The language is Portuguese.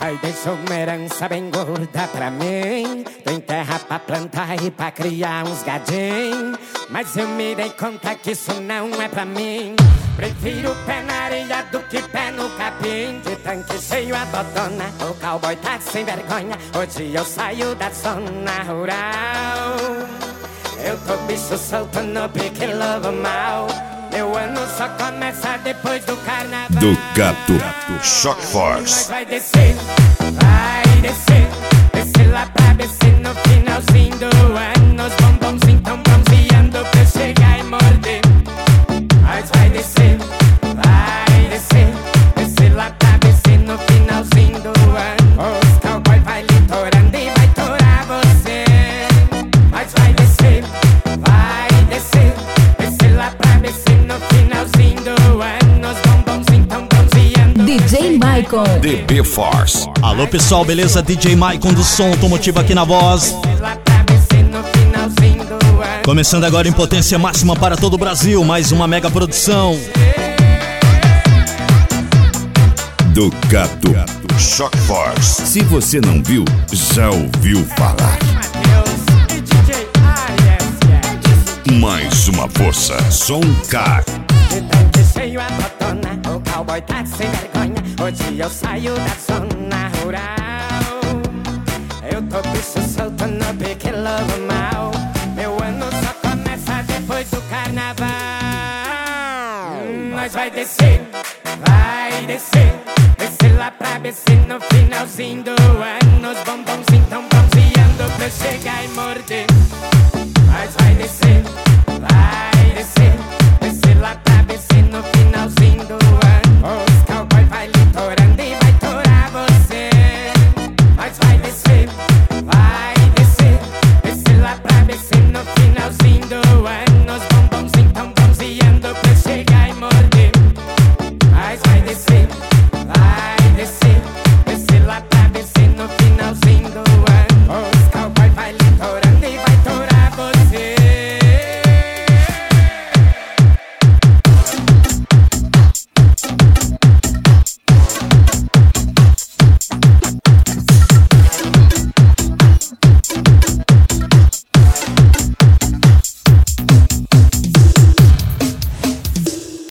Ai, deixa uma herança bem gorda pra mim. Tem terra pra plantar e pra criar uns gadinhos. Mas eu me dei conta que isso não é pra mim. Prefiro pé na areia do que pé no capim. De tanque cheio a dodona, o cowboy tá sem vergonha. Hoje eu saio da zona rural. Eu tô bicho solto no pique lobo mal. Meu ano só começa depois do carnaval. Do Gato Shock Force. Vai descer, vai descer. Descer lá pra descer no finalzinho do ano. Os bombonzinhos tão bronzeando pra eu chegar e morder. Mas vai descer, vai descer. Descer lá pra descer no finalzinho do ano. Os cowboy vai litorando e vai torar você. Mas vai descer, vai descer. Descer lá pra descer no finalzinho do ano. Os bombonzinhos tão bronzeando. DJ Maicon, DB Force. Alô pessoal, beleza? DJ Maicon do som automotivo aqui na voz. Começando agora em potência máxima para todo o Brasil, mais uma mega produção Do Gato Shock Force. Se você não viu, já ouviu falar. Mais uma força, som K. De tanque cheio a botona, o cowboy tá sem vergonha. Hoje eu saio da zona rural. Eu tô bicho solto no pique lobo mal. Meu ano só começa depois do carnaval. Mas vai descer, vai descer. Descer lá pra descer no finalzinho do ano. Os bombonzinhos tão bronzeando pra eu chegar.